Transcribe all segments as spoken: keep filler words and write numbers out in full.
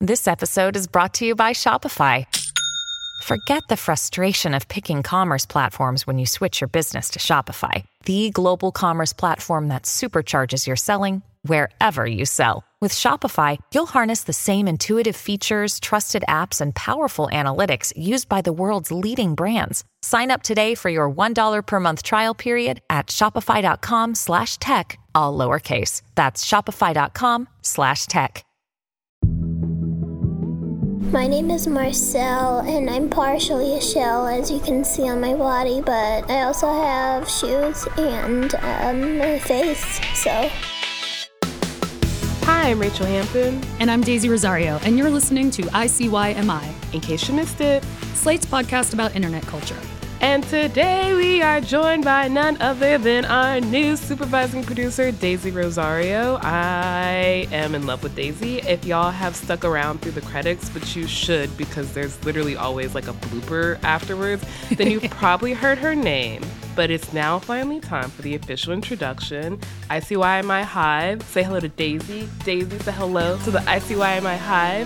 This episode is brought to you by Shopify. Forget the frustration of picking commerce platforms when you switch your business to Shopify, the global commerce platform that supercharges your selling wherever you sell. With Shopify, you'll harness the same intuitive features, trusted apps, and powerful analytics used by the world's leading brands. Sign up today for your one dollar per month trial period at shopify.com slash tech, all lowercase. That's shopify.com slash tech. My name is Marcel, and I'm partially a shell, as you can see on my body, but I also have shoes and um, a face, so... Hi, I'm Rachel Hampton. And I'm Daisy Rosario, and you're listening to I C Y M I. In case you missed it, Slate's podcast about internet culture. And today we are joined by none other than our new supervising producer, Daisy Rosario. I am in love with Daisy. If y'all have stuck around through the credits, which you should because there's literally always like a blooper afterwards, then you've probably heard her name. But it's now finally time for the official introduction. I C Y M I Hive. Say hello to Daisy. Daisy, say hello to the I C Y M I Hive.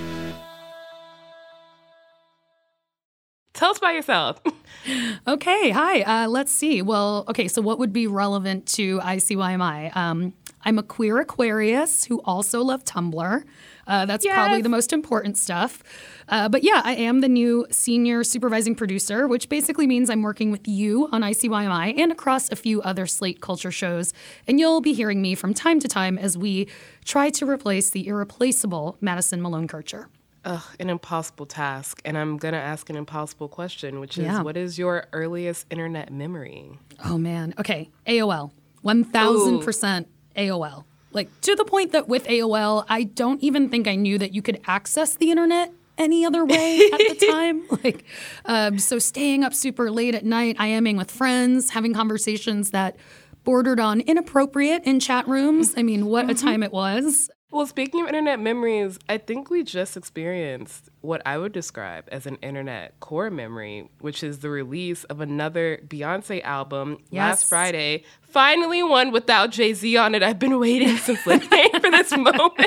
Tell us about yourself. Okay, hi. Uh, let's see. Well, okay, so what would be relevant to I C Y M I? Um, I'm a queer Aquarius who also love Tumblr. Uh, that's yes. probably the most important stuff. Uh, but yeah, I am the new senior supervising producer, which basically means I'm working with you on I C Y M I and across a few other Slate Culture shows. And you'll be hearing me from time to time as we try to replace the irreplaceable Madison Malone Kircher. Ugh, an impossible task. And I'm going to ask an impossible question, which is, yeah. what is your earliest internet memory? Oh, man. Okay, A O L. one thousand percent A O L. Like, to the point that with A O L, I don't even think I knew that you could access the internet any other way at the time. Like, um, so staying up super late at night, IMing with friends, having conversations that bordered on inappropriate in chat rooms. I mean, what a time it was. Well, speaking of internet memories, I think we just experienced what I would describe as an internet core memory, which is the release of another Beyonce album yes. last Friday. Finally one without Jay-Z on it. I've been waiting since the day for this moment.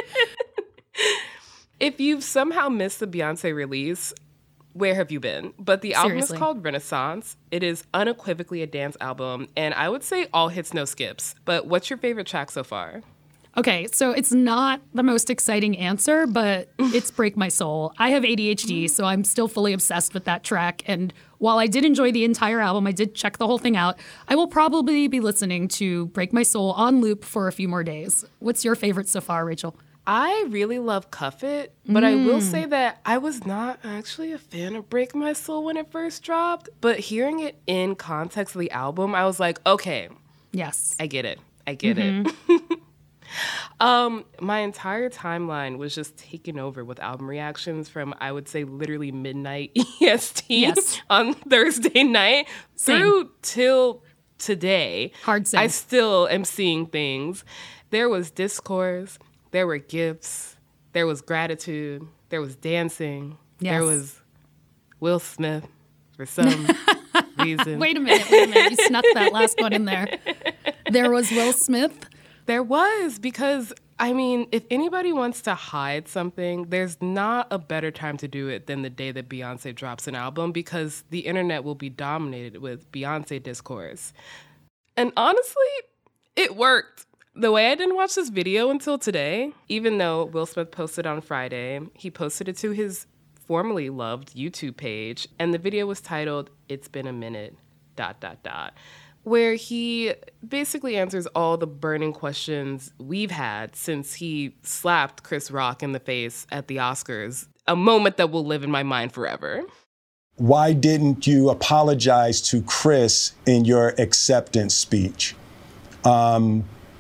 If you've somehow missed the Beyonce release, where have you been? But the album Seriously. is called Renaissance. It is unequivocally a dance album, and I would say all hits, no skips. But what's your favorite track so far? Okay, so it's not the most exciting answer, but it's Break My Soul. I have A D H D, so I'm still fully obsessed with that track. And while I did enjoy the entire album, I did check the whole thing out, I will probably be listening to Break My Soul on loop for a few more days. What's your favorite so far, Rachel? I really love Cuff It, but mm. I will say that I was not actually a fan of Break My Soul when it first dropped. But hearing it in context of the album, I was like, okay. Yes. I get it. I get mm-hmm. it. Um, my entire timeline was just taken over with album reactions from, I would say, literally midnight E S T yes. on Thursday night Same. through till today. Hard same. I still am seeing things. There was discourse, there were gifts, there was gratitude, there was dancing, yes. there was Will Smith for some reason. Wait a minute, wait a minute. You snuck that last one in there. There was Will Smith. There was, because, I mean, if anybody wants to hide something, there's not a better time to do it than the day that Beyonce drops an album, because the internet will be dominated with Beyonce discourse. And honestly, it worked. The way I didn't watch this video until today, even though Will Smith posted on Friday, he posted it to his formerly loved YouTube page, and the video was titled, "It's Been a Minute, dot, dot, dot." where he basically answers all the burning questions we've had since he slapped Chris Rock in the face at the Oscars, a moment that will live in my mind forever. Why didn't you apologize to Chris in your acceptance speech? Um,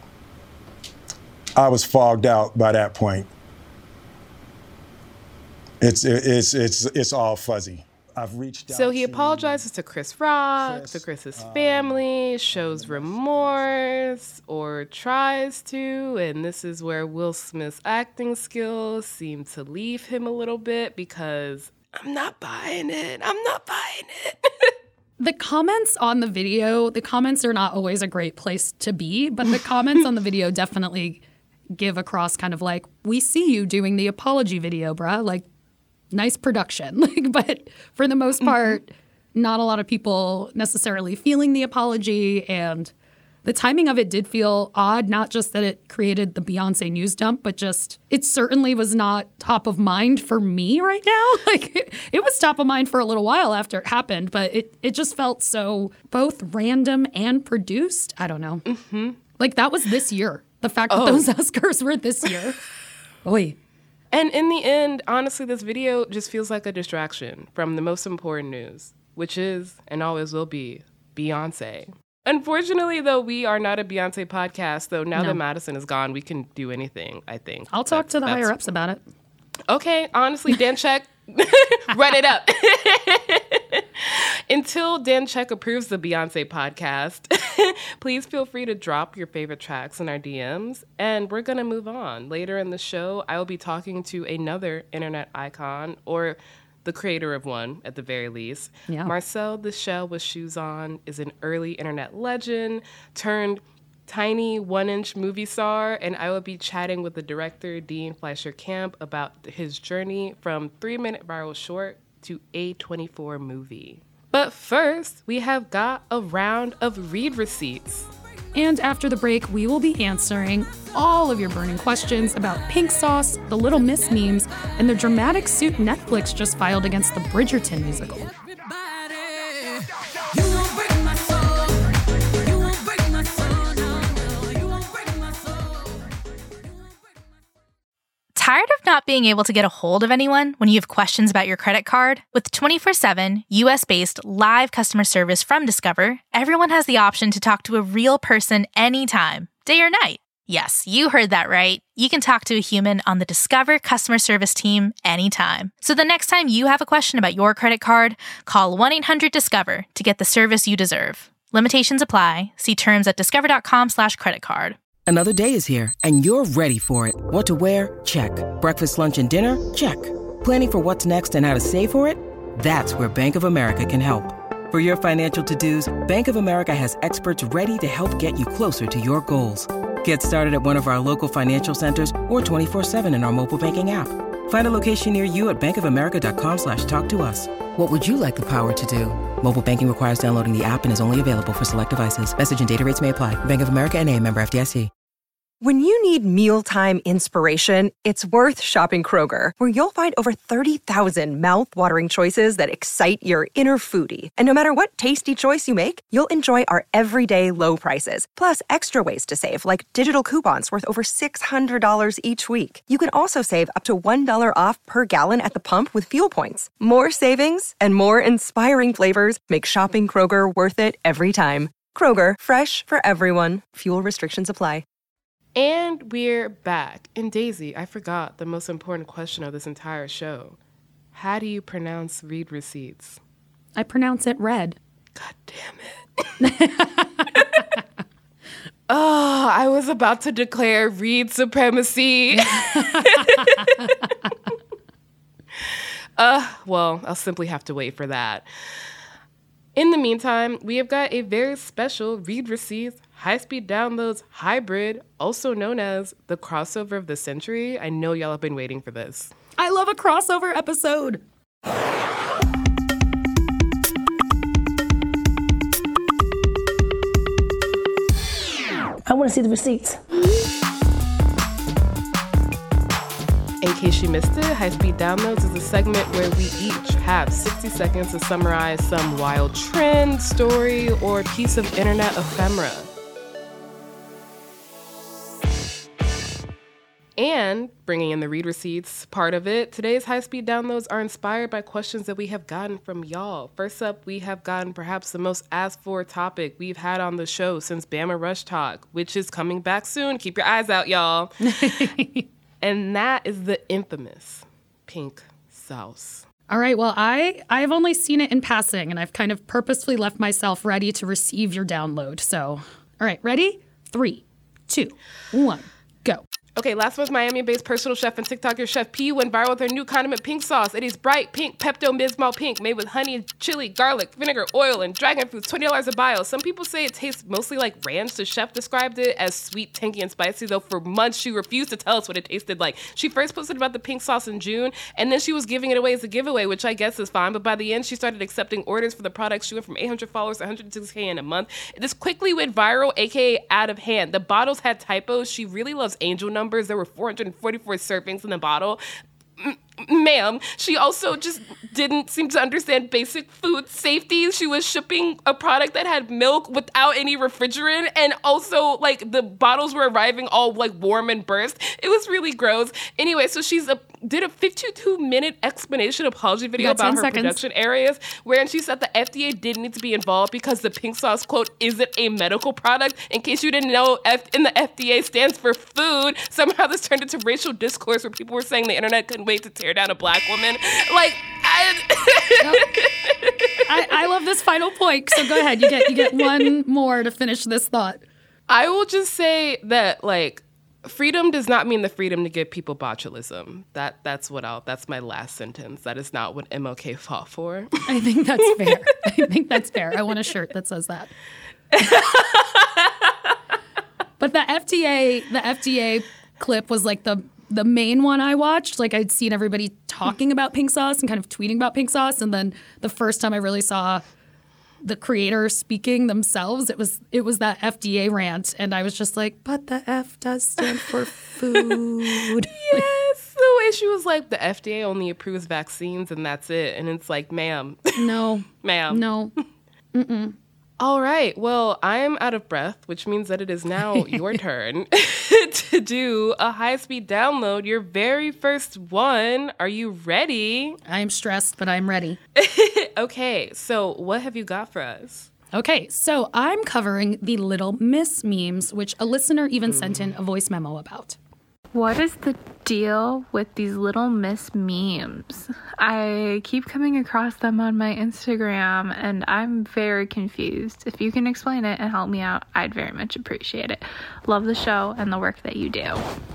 I was fogged out by that point. It's, it's, it's, it's all fuzzy. I've reached out So he to apologizes to Chris Rock, Chris, to Chris's um, family, shows remorse, or tries to, and this is where Will Smith's acting skills seem to leave him a little bit, because I'm not buying it. I'm not buying it. The comments on the video, the comments are not always a great place to be, but the comments on the video definitely give across kind of like, we see you doing the apology video, bruh. Like, nice production. Like, but for the most part, mm-hmm. not a lot of people necessarily feeling the apology. And the timing of it did feel odd, not just that it created the Beyonce news dump, but just it certainly was not top of mind for me right now. Like it, it was top of mind for a little while after it happened, but it, it just felt so both random and produced. I don't know. Mm-hmm. Like that was this year. The fact that oh. those Oscars were this year. Oy. And in the end, honestly, this video just feels like a distraction from the most important news, which is, and always will be, Beyonce. Unfortunately, though, we are not a Beyonce podcast, though now no. that Madison is gone, we can do anything, I think. I'll talk that's, to the higher-ups about it. Okay, honestly, Dan Check, run it up. Until Dan Check approves the Beyonce podcast, please feel free to drop your favorite tracks in our D Ms, and we're going to move on. Later in the show, I will be talking to another internet icon, or the creator of one, at the very least. Yeah. Marcel the Shell with Shoes On is an early internet legend turned tiny one-inch movie star, and I will be chatting with the director, Dean Fleischer Camp, about his journey from three-minute viral short to A twenty-four movie. But first, we have got a round of read receipts. And after the break, we will be answering all of your burning questions about Pink Sauce, the Little Miss memes, and the dramatic suit Netflix just filed against the Bridgerton musical. Tired of not being able to get a hold of anyone when you have questions about your credit card? With twenty-four seven, U S-based live customer service from Discover, everyone has the option to talk to a real person anytime, day or night. Yes, you heard that right. You can talk to a human on the Discover customer service team anytime. So the next time you have a question about your credit card, call one eight hundred discover to get the service you deserve. Limitations apply. See terms at discover.com slash credit card. Another day is here, and you're ready for it. What to wear? Check. Breakfast, lunch, and dinner? Check. Planning for what's next and how to save for it? That's where Bank of America can help. For your financial to-dos, Bank of America has experts ready to help get you closer to your goals. Get started at one of our local financial centers or twenty-four seven in our mobile banking app. Find a location near you at bankofamerica.com slash talk to us. What would you like the power to do? Mobile banking requires downloading the app and is only available for select devices. Message and data rates may apply. Bank of America N A, member F D I C. When you need mealtime inspiration, it's worth shopping Kroger, where you'll find over thirty thousand mouth-watering choices that excite your inner foodie. And no matter what tasty choice you make, you'll enjoy our everyday low prices, plus extra ways to save, like digital coupons worth over six hundred dollars each week. You can also save up to one dollar off per gallon at the pump with fuel points. More savings and more inspiring flavors make shopping Kroger worth it every time. Kroger, fresh for everyone. Fuel restrictions apply. And we're back. And Daisy, I forgot the most important question of this entire show. How do you pronounce read receipts? I pronounce it red. God damn it. Oh, I was about to declare read supremacy. uh, well, I'll simply have to wait for that. In the meantime, we have got a very special read receipts high-speed downloads hybrid, also known as the crossover of the century. I know y'all have been waiting for this. I love a crossover episode. I want to see the receipts. In case you missed it, High-Speed Downloads is a segment where we each have sixty seconds to summarize some wild trend, story, or piece of internet ephemera. And bringing in the read receipts part of it, today's high-speed downloads are inspired by questions that we have gotten from y'all. First up, we have gotten perhaps the most asked for topic we've had on the show since Bama Rush Talk, which is coming back soon. Keep your eyes out, y'all. And that is the infamous Pink Sauce. All right, well, I, I've only seen it in passing, and I've kind of purposefully left myself ready to receive your download. So, all right, ready? Three, two, one, go. Okay, last month, Miami-based personal chef and TikToker Chef P went viral with her new condiment pink sauce. It is bright pink, Pepto-Bismol pink, made with honey, chili, garlic, vinegar, oil, and dragon fruits, twenty dollars a vial. Some people say it tastes mostly like ranch. The chef described it as sweet, tangy, and spicy, though for months she refused to tell us what it tasted like. She first posted about the pink sauce in June, and then she was giving it away as a giveaway, which I guess is fine, but by the end, she started accepting orders for the product. She went from eight hundred followers to one hundred six K in a month. This quickly went viral, aka out of hand. The bottles had typos. She really loves angel numbers. There were four hundred forty-four servings in the bottle. M- ma'am, she also just didn't seem to understand basic food safety. She was shipping a product that had milk without any refrigerant, and also, like, the bottles were arriving all, like, warm and burst. It was really gross. Anyway, so she's a, did a fifty-two minute explanation apology video about her seconds. production areas, wherein she said the F D A did need to be involved because the pink sauce, quote, isn't a medical product. In case you didn't know, F- in the F D A stands for food. Somehow this turned into racial discourse where people were saying the internet couldn't wait to tear down a black woman. Like, I, I, I love this final point. So go ahead. You get you get one more to finish this thought. I will just say that, like, freedom does not mean the freedom to give people botulism. That that's what I'll. That's my last sentence. That is not what M L K fought for. I think that's fair. I think that's fair. I want a shirt that says that. But the F D A, the F D A clip was like the. The main one I watched, like I'd seen everybody talking about pink sauce and kind of tweeting about pink sauce. And then the first time I really saw the creator speaking themselves, it was it was that F D A rant. And I was just like, but the F does stand for food. Yes. The way she was like, the F D A only approves vaccines and that's it. And it's like, ma'am. No. ma'am. No. Mm-mm. All right. Well, I'm out of breath, which means that it is now your turn to do a high-speed download, your very first one. Are you ready? I'm stressed, but I'm ready. Okay. So what have you got for us? Okay. So I'm covering the Little Miss memes, which a listener even mm. sent in a voice memo about. What is the deal with these Little Miss memes? I keep coming across them on my Instagram, and I'm very confused. If you can explain it and help me out, I'd very much appreciate it. Love the show and the work that you do.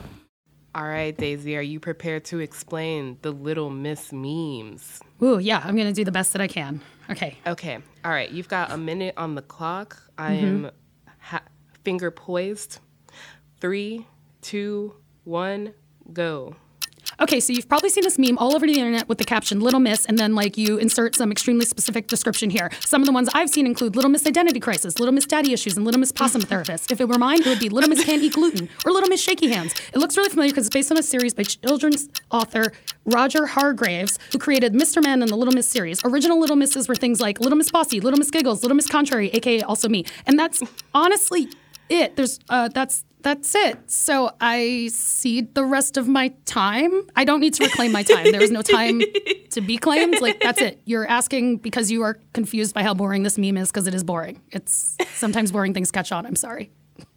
All right, Daisy, are you prepared to explain the Little Miss memes? Ooh, yeah, I'm going to do the best that I can. Okay. Okay. All right, you've got a minute on the clock. I am mm-hmm. ha- finger poised. Three, two, one, go. Okay, so you've probably seen this meme all over the internet with the caption Little Miss, and then like you insert some extremely specific description here. Some of the ones I've seen include Little Miss Identity Crisis, Little Miss Daddy Issues, and Little Miss Possum Therapist. If it were mine, it would be Little Miss Can't Eat Gluten or Little Miss Shaky Hands. It looks really familiar because it's based on a series by children's author Roger Hargraves, who created Mister Man and the Little Miss series. Original Little Misses were things like Little Miss Bossy, Little Miss Giggles, Little Miss Contrary, aka also me. And that's honestly it. There's uh, that's That's it. So I cede the rest of my time. I don't need to reclaim my time. There is no time to be claimed. Like, that's it. You're asking because you are confused by how boring this meme is, because it is boring. It's sometimes boring things catch on. I'm sorry.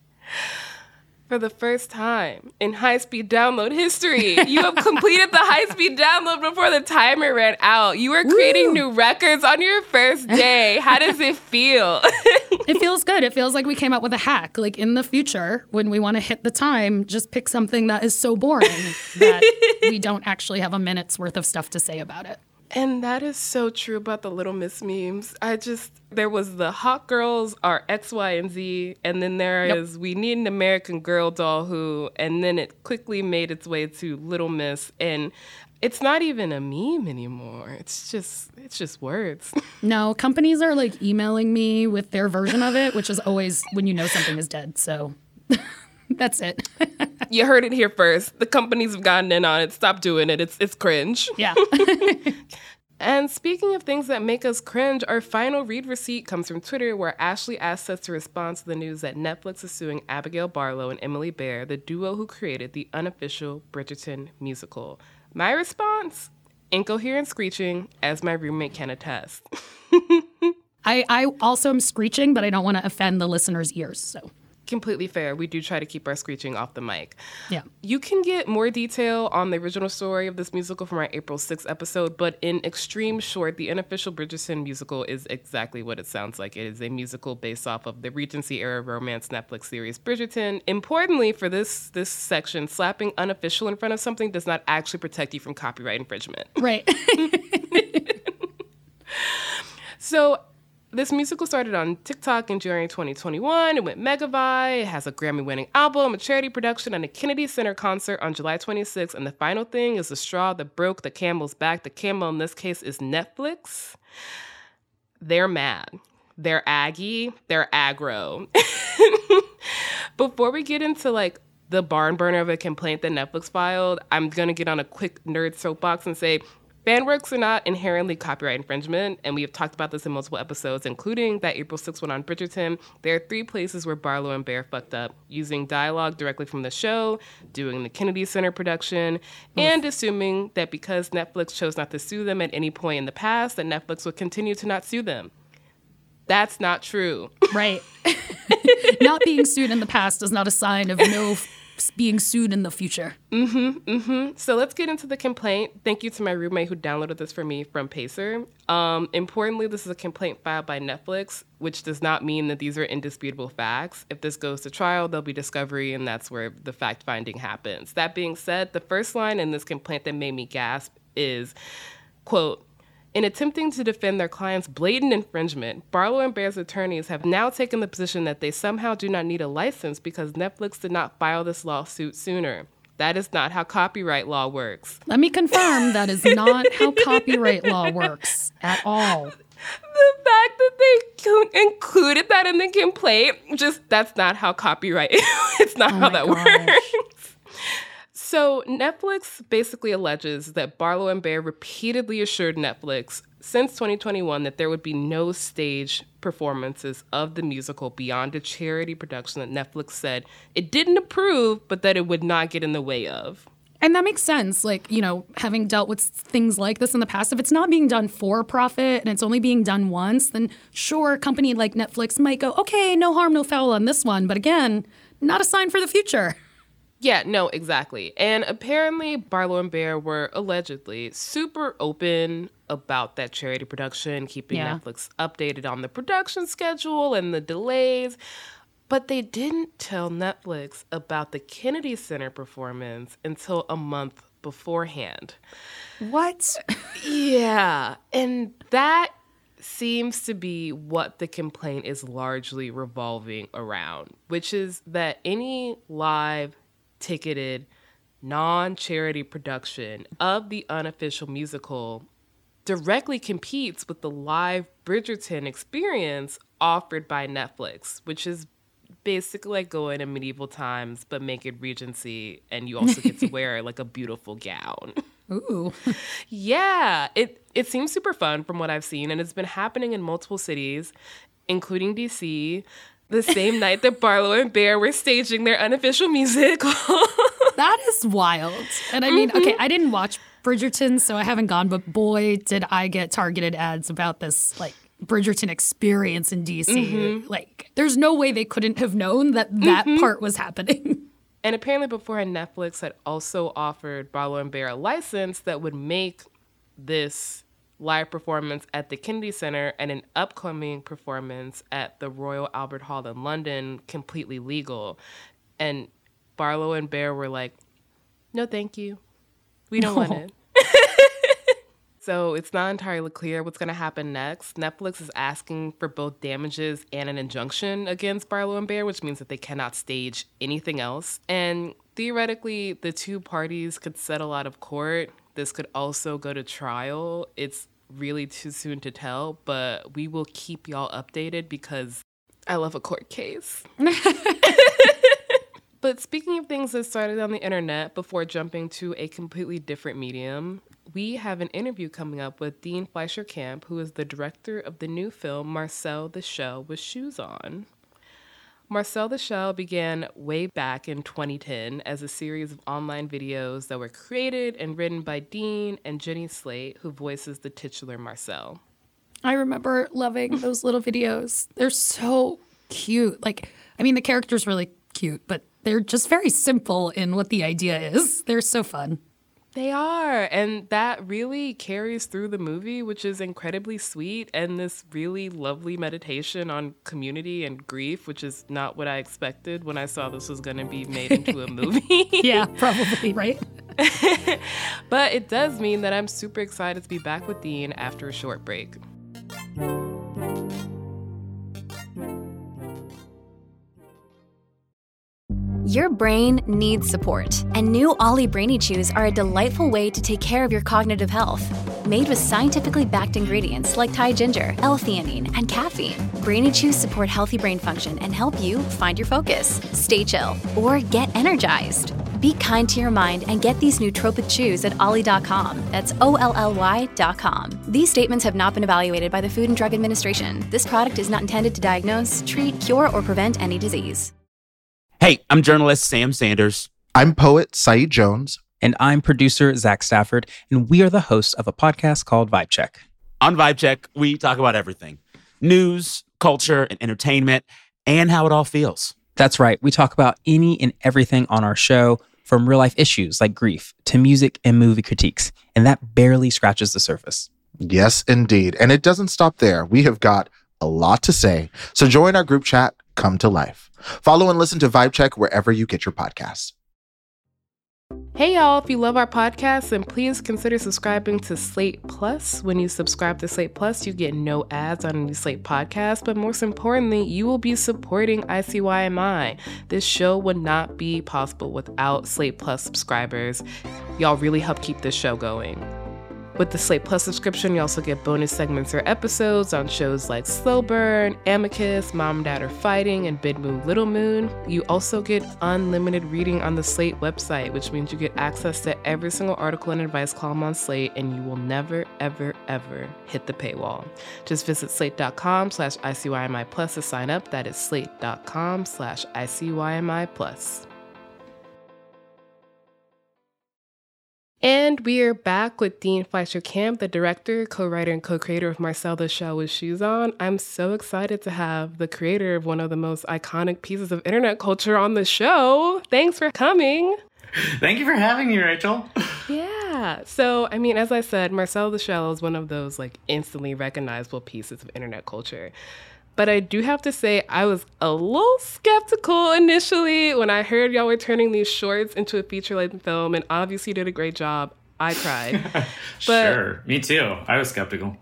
For the first time in high-speed download history, you have completed the high-speed download before the timer ran out. You are creating Woo. new records on your first day. How does it feel? It feels good. It feels like we came up with a hack. Like, in the future, when we want to hit the time, just pick something that is so boring that we don't actually have a minute's worth of stuff to say about it. And that is so true about the Little Miss memes. I just, there was the hot girls are X, Y, and Z, and then there yep. is we need an American Girl doll who, and then it quickly made its way to Little Miss, and it's not even a meme anymore. It's just, it's just words. No, companies are like emailing me with their version of it, which is always when you know something is dead, so that's it. You heard it here first. The companies have gotten in on it. Stop doing it. It's it's cringe. Yeah. And speaking of things that make us cringe, our final read receipt comes from Twitter, where Ashley asks us to respond to the news that Netflix is suing Abigail Barlow and Emily Baer, the duo who created the unofficial Bridgerton musical. My response? Incoherent screeching, as my roommate can attest. I, I also am screeching, but I don't want to offend the listeners' ears, so... completely fair. We do try to keep our screeching off the mic. Yeah. You can get more detail on the original story of this musical from our April sixth episode, but in extreme short, the unofficial Bridgerton musical is exactly what it sounds like. It is a musical based off of the Regency-era romance Netflix series Bridgerton. Importantly, for this this section, slapping unofficial in front of something does not actually protect you from copyright infringement. Right. So this musical started on TikTok in January twenty twenty-one. It went megaviral. It has a Grammy-winning album, a charity production, and a Kennedy Center concert on July twenty-sixth. And the final thing is the straw that broke the camel's back. The camel in this case is Netflix. They're mad. They're aggy. They're aggro. Before we get into like the barn burner of a complaint that Netflix filed, I'm going to get on a quick nerd soapbox and say, fan works are not inherently copyright infringement, and we have talked about this in multiple episodes, including that April sixth one on Bridgerton. There are three places where Barlow and Bear fucked up: using dialogue directly from the show, doing the Kennedy Center production, Oof. and assuming that because Netflix chose not to sue them at any point in the past, that Netflix would continue to not sue them. That's not true. Right. Not being sued in the past is not a sign of no f- being sued in the future. Mm-hmm, mm-hmm. So let's get into the complaint. Thank you to my roommate who downloaded this for me from Pacer. Um, importantly, this is a complaint filed by Netflix, which does not mean that these are indisputable facts. If this goes to trial, there'll be discovery, and that's where the fact-finding happens. That being said, the first line in this complaint that made me gasp is, quote, in attempting to defend their client's blatant infringement, Barlow and Bear's attorneys have now taken the position that they somehow do not need a license because Netflix did not file this lawsuit sooner. That is not how copyright law works. Let me confirm that is not how copyright law works at all. The fact that they included that in the complaint, just that's not how copyright, it's not oh how that gosh. works. So Netflix basically alleges that Barlow and Bear repeatedly assured Netflix since twenty twenty-one that there would be no stage performances of the musical beyond a charity production that Netflix said it didn't approve, but that it would not get in the way of. And that makes sense. Like, you know, having dealt with things like this in the past, if it's not being done for profit and it's only being done once, then sure, a company like Netflix might go, okay, no harm, no foul on this one. But again, not a sign for the future. Yeah, no, exactly. And apparently Barlow and Bear were allegedly super open about that charity production, keeping yeah. Netflix updated on the production schedule and the delays. But they didn't tell Netflix about the Kennedy Center performance until a month beforehand. What? Yeah. And that seems to be what the complaint is largely revolving around, which is that any live ticketed, non-charity production of the unofficial musical directly competes with the live Bridgerton experience offered by Netflix, which is basically like going in medieval times, but make it Regency, and you also get to wear like a beautiful gown. Ooh. Yeah, it, it seems super fun from what I've seen, and it's been happening in multiple cities, including D C, the same night that Barlow and Bear were staging their unofficial musical. That is wild. And I mean, mm-hmm. okay, I didn't watch Bridgerton, so I haven't gone, but boy, did I get targeted ads about this, like, Bridgerton experience in D C. Mm-hmm. Like, there's no way they couldn't have known that that mm-hmm. part was happening. And apparently beforehand, Netflix had also offered Barlow and Bear a license that would make this live performance at the Kennedy Center and an upcoming performance at the Royal Albert Hall in London completely legal. And Barlow and Bear were like, no, thank you. We don't no. want it. So it's not entirely clear what's going to happen next. Netflix is asking for both damages and an injunction against Barlow and Bear, which means that they cannot stage anything else. And theoretically, the two parties could settle out of court. This could also go to trial. It's really too soon to tell, but we will keep y'all updated because I love a court case. But speaking of things that started on the internet before jumping to a completely different medium, we have an interview coming up with Dean Fleischer Camp, who is the director of the new film Marcel the Shell with Shoes On. Marcel the Shell began way back in twenty ten as a series of online videos that were created and written by Dean and Jenny Slate, who voices the titular Marcel. I remember loving those little videos. They're so cute. Like, I mean, the character's really cute, but they're just very simple in what the idea is. They're so fun. They are. And that really carries through the movie, which is incredibly sweet. And this really lovely meditation on community and grief, which is not what I expected when I saw this was going to be made into a movie. Yeah, probably, right? But it does mean that I'm super excited to be back with Dean after a short break. Your brain needs support, and new Ollie Brainy Chews are a delightful way to take care of your cognitive health. Made with scientifically backed ingredients like Thai ginger, L-theanine, and caffeine, Brainy Chews support healthy brain function and help you find your focus, stay chill, or get energized. Be kind to your mind and get these nootropic chews at ollie dot com. That's O L L Y dot com. These statements have not been evaluated by the Food and Drug Administration. This product is not intended to diagnose, treat, cure, or prevent any disease. Hey, I'm journalist Sam Sanders. I'm poet Saeed Jones. And I'm producer Zach Stafford. And we are the hosts of a podcast called Vibe Check. On Vibe Check, we talk about everything. News, culture, and entertainment, and how it all feels. That's right. We talk about any and everything on our show, from real-life issues like grief to music and movie critiques. And that barely scratches the surface. Yes, indeed. And it doesn't stop there. We have got a lot to say. So join our group chat, Come to Life. Follow and listen to Vibe Check wherever you get your podcasts. Hey y'all, if you love our podcast, then please consider subscribing to Slate Plus. When you subscribe to Slate Plus, you get no ads on any Slate podcast, but most importantly, you will be supporting I C Y M I. This show would not be possible without Slate Plus subscribers. Y'all really help keep this show going. With the Slate Plus subscription, you also get bonus segments or episodes on shows like Slow Burn, Amicus, Mom and Dad Are Fighting, and Big Moon, Little Moon. You also get unlimited reading on the Slate website, which means you get access to every single article and advice column on Slate, and you will never, ever, ever hit the paywall. Just visit slate.com slash ICYMI Plus to sign up. That is slate.com slash ICYMI Plus. And we are back with Dean Fleischer Camp, the director, co-writer, and co-creator of Marcel the Shell with Shoes On. I'm so excited to have the creator of one of the most iconic pieces of internet culture on the show. Thanks for coming. Thank you for having me, Rachel. Yeah. So, I mean, as I said, Marcel the Shell is one of those like instantly recognizable pieces of internet culture. But I do have to say, I was a little skeptical initially when I heard y'all were turning these shorts into a feature-length film, and obviously you did a great job. I cried. But, sure, me too. I was skeptical.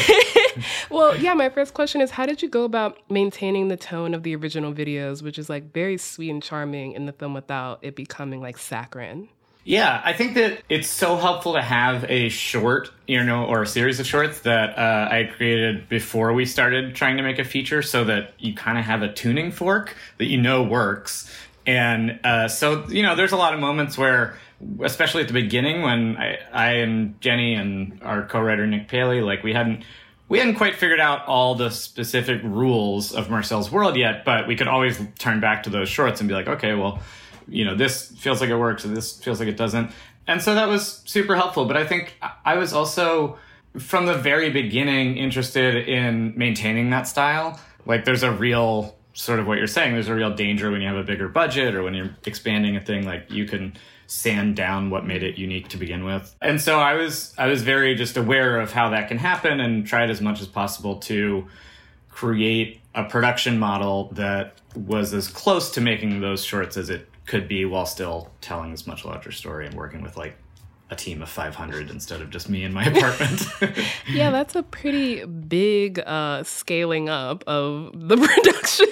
Well, yeah, my first question is, how did you go about maintaining the tone of the original videos, which is like very sweet and charming in the film without it becoming like saccharine? Yeah, I think that it's so helpful to have a short, you know, or a series of shorts that uh, I created before we started trying to make a feature so that you kind of have a tuning fork that you know works. And uh, so, you know, there's a lot of moments where, especially at the beginning when I, I and Jenny and our co-writer Nick Paley, like we hadn't we hadn't quite figured out all the specific rules of Marcel's World yet, but we could always turn back to those shorts and be like, okay, well, you know, this feels like it works and this feels like it doesn't. And so that was super helpful. But I think I was also, from the very beginning, interested in maintaining that style. Like there's a real, sort of what you're saying, there's a real danger when you have a bigger budget or when you're expanding a thing, like you can sand down what made it unique to begin with. And so I was, I was very just aware of how that can happen and tried as much as possible to create a production model that was as close to making those shorts as it could be while still telling this much larger story and working with like a team of five hundred instead of just me in my apartment. Yeah, that's a pretty big uh, scaling up of the production.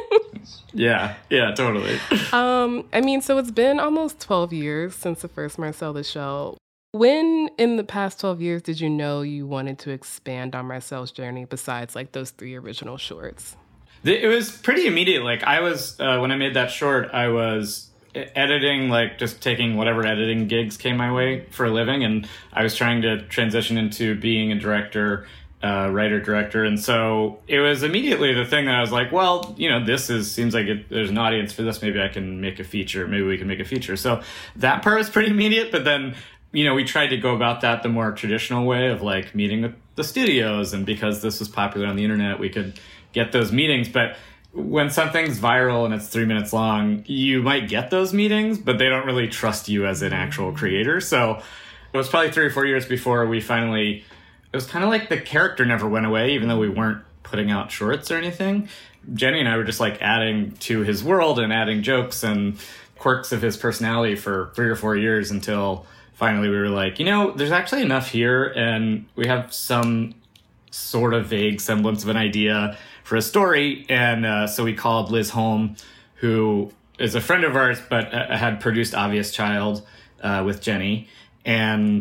Yeah, yeah, totally. Um, I mean, so it's been almost twelve years since the first Marcel the Shell. When in the past twelve years did you know you wanted to expand on Marcel's journey besides like those three original shorts? It was pretty immediate. Like I was, uh, when I made that short, I was editing, like just taking whatever editing gigs came my way for a living. And I was trying to transition into being a director, uh, writer, director. And so it was immediately the thing that I was like, well, you know, this is, seems like it, there's an audience for this. Maybe I can make a feature. Maybe we can make a feature. So that part was pretty immediate. But then, you know, we tried to go about that the more traditional way of like meeting with the studios. And because this was popular on the internet, we could get those meetings. But when something's viral and it's three minutes long, you might get those meetings, but they don't really trust you as an actual creator. So it was probably three or four years before we finally, it was kind of like the character never went away, even though we weren't putting out shorts or anything. Jenny and I were just like adding to his world and adding jokes and quirks of his personality for three or four years until finally we were like, you know, there's actually enough here and we have some sort of vague semblance of an idea for a story. And uh, so we called Liz Holm, who is a friend of ours, but uh, had produced Obvious Child uh, with Jenny, and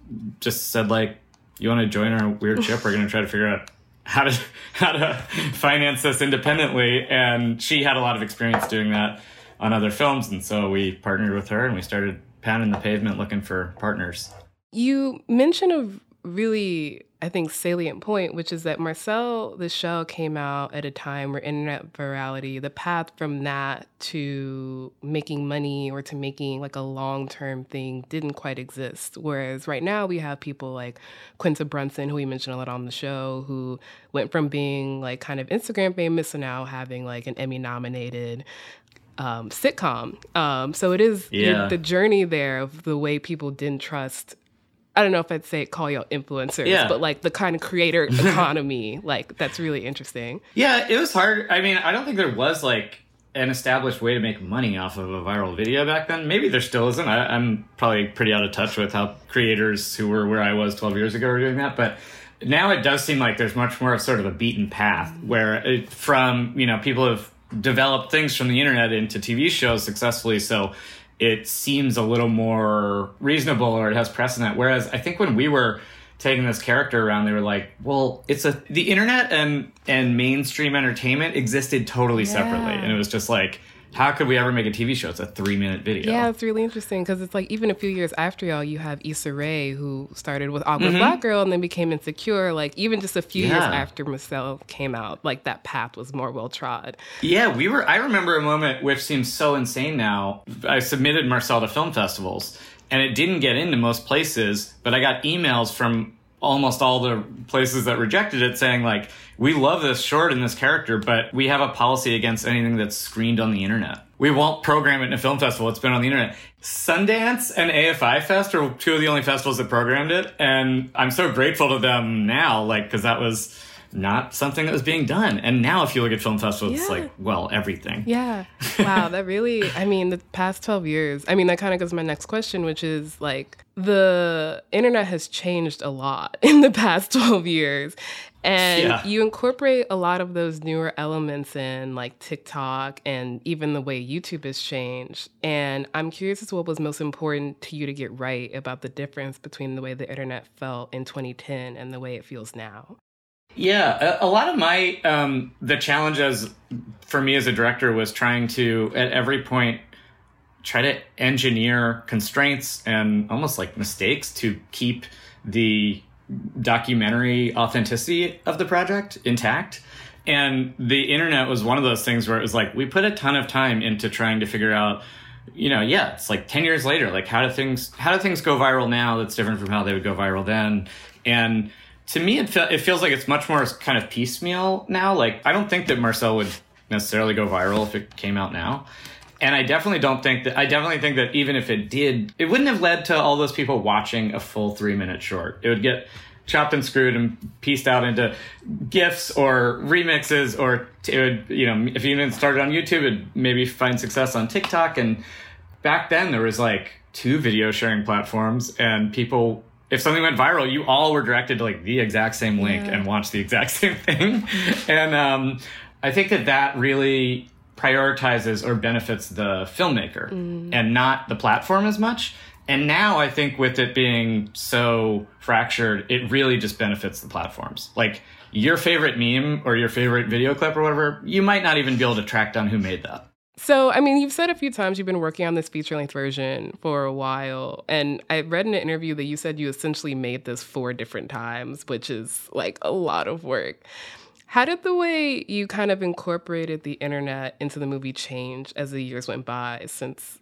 just said, like, you want to join our weird ship? We're going to try to figure out how to how to finance this independently. And she had a lot of experience doing that on other films. And so we partnered with her and we started pounding the pavement looking for partners. You mentioned a really, I think, salient point, which is that Marcel, the show, came out at a time where internet virality, the path from that to making money or to making like a long-term thing didn't quite exist. Whereas right now we have people like Quinta Brunson, who we mentioned a lot on the show, who went from being like kind of Instagram famous to now having like an Emmy-nominated um, sitcom. Um, so it is yeah. the, the journey there of the way people didn't trust, I don't know if I'd say call y'all influencers, yeah. but like the kind of creator economy, like that's really interesting. Yeah, it was hard. I mean, I don't think there was like an established way to make money off of a viral video back then. Maybe there still isn't. I, I'm probably pretty out of touch with how creators who were where I was twelve years ago were doing that. But now it does seem like there's much more of sort of a beaten path where it, from, you know, people have developed things from the internet into T V shows successfully. So it seems a little more reasonable, or it has precedent. Whereas I think when we were taking this character around, they were like, well, it's a, the internet and, and mainstream entertainment existed totally Yeah. separately. And it was just like, how could we ever make a T V show? It's a three minute video. Yeah, it's really interesting because it's like even a few years after y'all, you have Issa Rae, who started with Awkward Mhm. Black Girl and then became Insecure. Like even just a few years Yeah. after Marcel came out, like that path was more well trod. Yeah, we were, I remember a moment which seems so insane now. I submitted Marcel to film festivals and it didn't get into most places, but I got emails from almost all the places that rejected it saying like, we love this short and this character, but we have a policy against anything that's screened on the internet. We won't program it in a film festival. It's been on the internet. Sundance and A F I Fest are two of the only festivals that programmed it. And I'm so grateful to them now, like, because that was not something that was being done. And now if you look at film festivals, it's Yeah. like, well, everything. Yeah. Wow, that really, I mean, the past twelve years, I mean, that kind of goes to my next question, which is like the internet has changed a lot in the past twelve years. And Yeah. you incorporate a lot of those newer elements in like TikTok and even the way YouTube has changed. And I'm curious as to what was most important to you to get right about the difference between the way the internet felt in twenty ten and the way it feels now. Yeah, a, a lot of my, um, the challenge as, for me as a director was trying to, at every point, try to engineer constraints and almost like mistakes to keep the documentary authenticity of the project intact. And the internet was one of those things where it was like, we put a ton of time into trying to figure out, you know, yeah, it's like ten years later, like how do things, how do things go viral now that's different from how they would go viral then? And to me, it, fe- it feels like it's much more kind of piecemeal now. Like, I don't think that Marcel would necessarily go viral if it came out now. And I definitely don't think that, I definitely think that even if it did, it wouldn't have led to all those people watching a full three minute short. It would get chopped and screwed and pieced out into GIFs or remixes, or it would, you know, if you even started on YouTube, it'd maybe find success on TikTok. And back then there was like two video sharing platforms and people, if something went viral, you all were directed to like the exact same link Yeah. and watch the exact same thing. And um, I think that that really prioritizes or benefits the filmmaker Mm. and not the platform as much. And now I think with it being so fractured, it really just benefits the platforms. Like your favorite meme or your favorite video clip or whatever, you might not even be able to track down who made that. So, I mean, you've said a few times you've been working on this feature-length version for a while, and I read in an interview that you said you essentially made this four different times, which is like a lot of work. How did the way you kind of incorporated the internet into the movie change as the years went by, since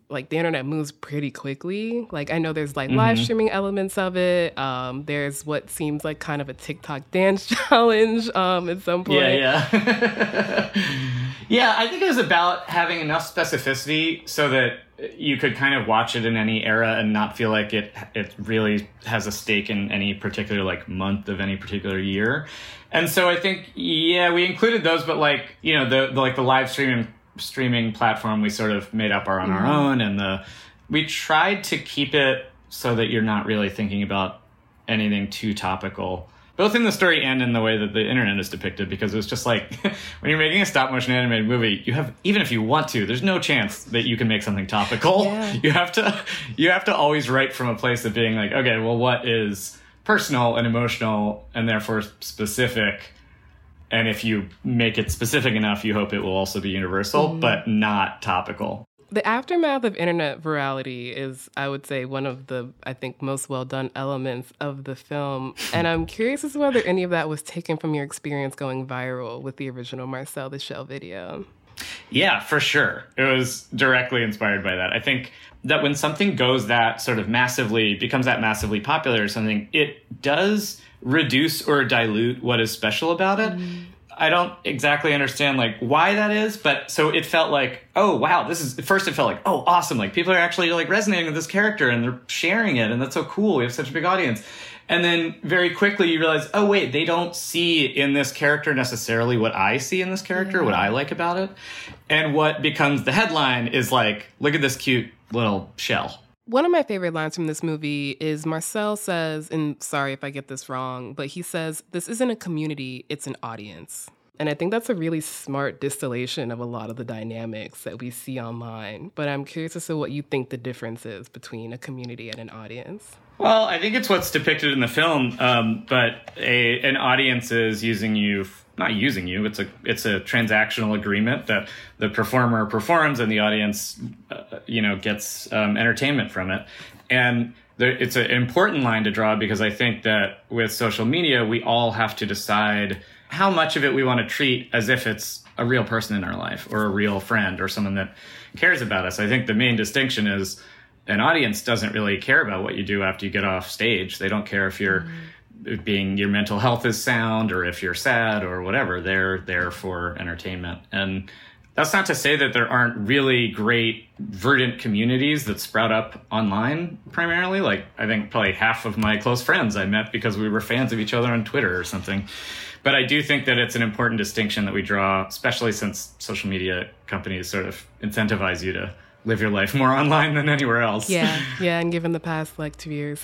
like the internet moves pretty quickly. Like I know there's like Mm-hmm. live streaming elements of it. Um, there's what seems like kind of a TikTok dance challenge um, at some point. Yeah, yeah. Yeah, I think it was about having enough specificity so that you could kind of watch it in any era and not feel like it it really has a stake in any particular like month of any particular year. And so I think, yeah, we included those, but like, you know, the, the like the live streaming streaming platform we sort of made up our on our own, and the we tried to keep it so that you're not really thinking about anything too topical, both in the story and in the way that the internet is depicted, because it was just like when you're making a stop motion animated movie, you have, even if you want to, there's no chance that you can make something topical. Yeah. You have to you have to always write from a place of being like, okay, well, what is personal and emotional and therefore specific? And if you make it specific enough, you hope it will also be universal, mm. but not topical. The aftermath of internet virality is, I would say, one of the, I think, most well-done elements of the film. And I'm curious as to whether any of that was taken from your experience going viral with the original Marcel the Shell video. Yeah, for sure. It was directly inspired by that. I think that when something goes that sort of massively, becomes that massively popular or something, it does reduce or dilute what is special about it. Mm. I don't exactly understand like why that is, but so it felt like, oh wow, this is, at first it felt like, oh awesome, like people are actually like resonating with this character and they're sharing it and that's so cool, we have such a big audience. And then very quickly you realize, oh wait, they don't see in this character necessarily what I see in this character, yeah. what I like about it. And what becomes the headline is like, look at this cute little shell. One of my favorite lines from this movie is Marcel says, and sorry if I get this wrong, but he says, this isn't a community, it's an audience. And I think that's a really smart distillation of a lot of the dynamics that we see online. But I'm curious as to what you think the difference is between a community and an audience. Well, I think it's what's depicted in the film, um, but a, an audience is using you, not using you, it's a it's a transactional agreement that the performer performs and the audience, uh, you know, gets um, entertainment from it. And there, it's an important line to draw because I think that with social media, we all have to decide how much of it we want to treat as if it's a real person in our life or a real friend or someone that cares about us. I think the main distinction is an audience doesn't really care about what you do after you get off stage. They don't care if you're mm-hmm. being, your mental health is sound or if you're sad or whatever. They're there for entertainment. And that's not to say that there aren't really great verdant communities that sprout up online primarily. Like I think probably half of my close friends I met because we were fans of each other on Twitter or something. But I do think that it's an important distinction that we draw, especially since social media companies sort of incentivize you to live your life more online than anywhere else. Yeah, yeah, and given the past like two years.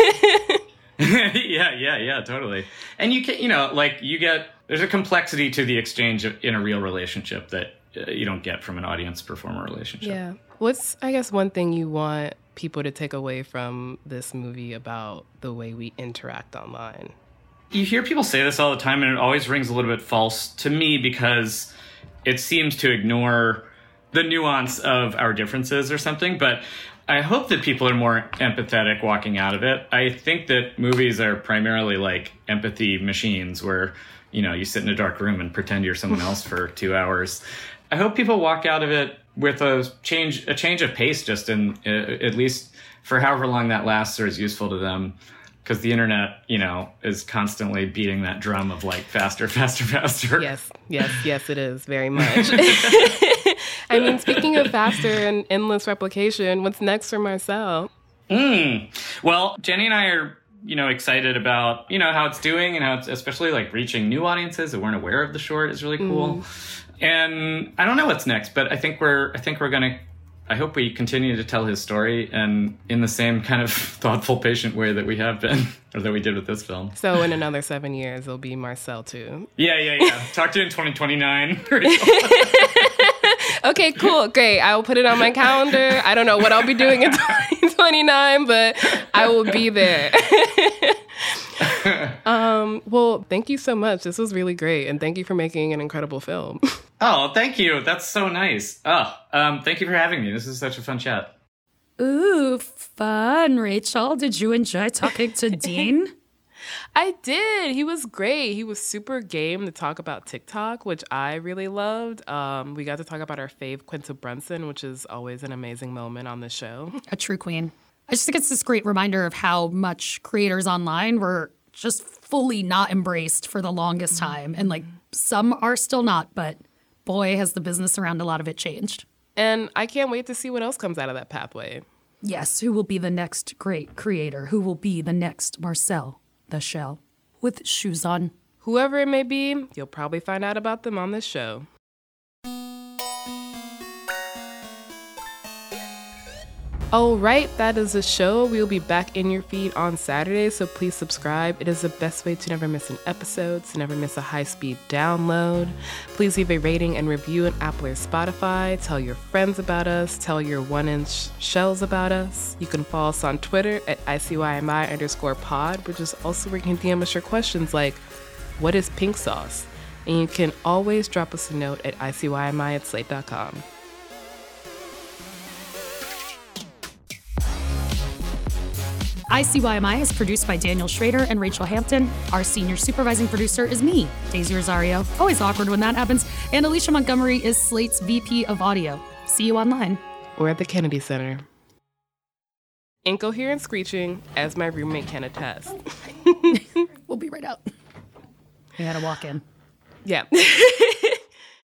yeah, yeah, yeah, totally. And you can, you know, like you get, there's a complexity to the exchange of, in a real relationship that uh, you don't get from an audience performer relationship. Yeah. What's, I guess, one thing you want people to take away from this movie about the way we interact online? You hear people say this all the time, and it always rings a little bit false to me because it seems to ignore the nuance of our differences or something. But I hope that people are more empathetic walking out of it. I think that movies are primarily like empathy machines where, you know, you sit in a dark room and pretend you're someone else for two hours. I hope people walk out of it with a change, a change of pace, just in, uh, at least for however long that lasts or is useful to them. Because the internet, you know, is constantly beating that drum of like faster, faster, faster. Yes, yes, yes, it is very much. I mean, speaking of faster and endless replication, what's next for Marcel? Mm. Well, Jenny and I are, you know, excited about, you know, how it's doing and how it's especially like reaching new audiences that weren't aware of the short is really cool. Mm. And I don't know what's next, but I think we're, I think we're going to, I hope we continue to tell his story and in the same kind of thoughtful, patient way that we have been, or that we did with this film. So in another seven years, it'll be Marcel too. Yeah, yeah, yeah. Talk to you in twenty twenty-nine. Okay, cool, great. I will put it on my calendar. I don't know what I'll be doing in twenty twenty-nine, but I will be there. um, well, thank you so much. This was really great, and thank you for making an incredible film. Oh, thank you. That's so nice. Oh, um, thank you for having me. This is such a fun chat. Ooh, fun. Rachel, did you enjoy talking to Dean? I did. He was great. He was super game to talk about TikTok, which I really loved. Um, we got to talk about our fave, Quinta Brunson, which is always an amazing moment on the show. A true queen. I just think it's this great reminder of how much creators online were just fully not embraced for the longest time. And like some are still not, but boy, has the business around a lot of it changed. And I can't wait to see what else comes out of that pathway. Yes, who will be the next great creator? Who will be the next Marcel the Shell with shoes on? Whoever it may be, you'll probably find out about them on this show. All right, that is the show. We will be back in your feed on Saturday, so please subscribe. It is the best way to never miss an episode, to never miss a high-speed download. Please leave a rating and review on Apple or Spotify. Tell your friends about us. Tell your one-inch shells about us. You can follow us on Twitter at I C Y M I underscore pod, which is also where you can D M us your questions like, what is pink sauce? And you can always drop us a note at I C Y M I at slate dot com. I C Y M I is produced by Daniel Schrader and Rachel Hampton. Our senior supervising producer is me, Daisy Rosario. Always awkward when that happens. And Alicia Montgomery is Slate's V P of Audio. See you online. Or at the Kennedy Center. Incoherent screeching, as my roommate can attest. We'll be right out. We had to walk in. Yeah.